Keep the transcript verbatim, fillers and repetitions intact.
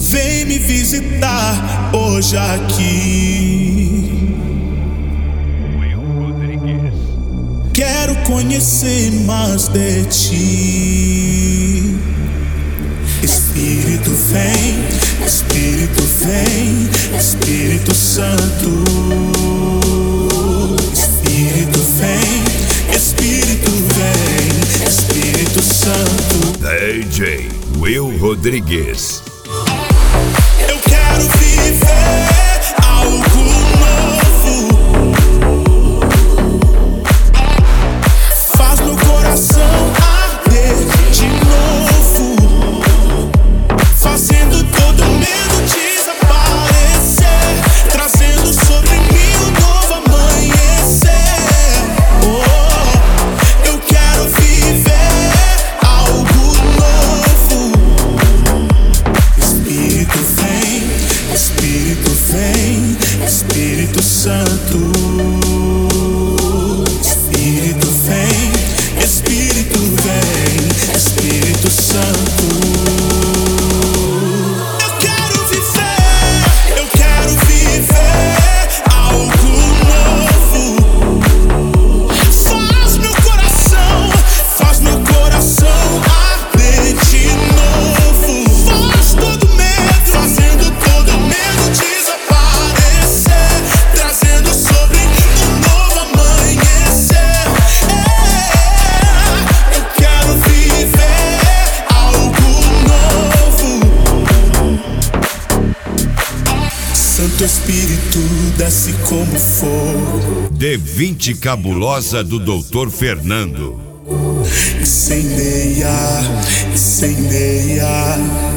Vem me visitar hoje aqui. Will Rodrigues. Quero conhecer mais de ti. Espírito vem, Espírito vem, Espírito Santo. Espírito vem, Espírito vem, Espírito Santo. D J Will Rodrigues. Eu quero viver algo novo. Faz meu coração arder de novo, fazendo todo medo desaparecer, trazendo sobre mim um novo amanhecer. Oh, eu quero viver algo novo. Espírito vem, Espírito vem, Espírito Santo. Espírito vem, Espírito vem, Espírito Santo. Eu quero viver, eu quero viver algo novo. Faz meu coração, faz meu coração arder de novo. Faz todo medo, fazendo todo medo desaparecer, trazendo sobre um novo amanhecer. É, eu quero viver algo novo. Santo Espírito desce como fogo, D vinte Cabulosa do doutor Fernando. incendeia, incendeia.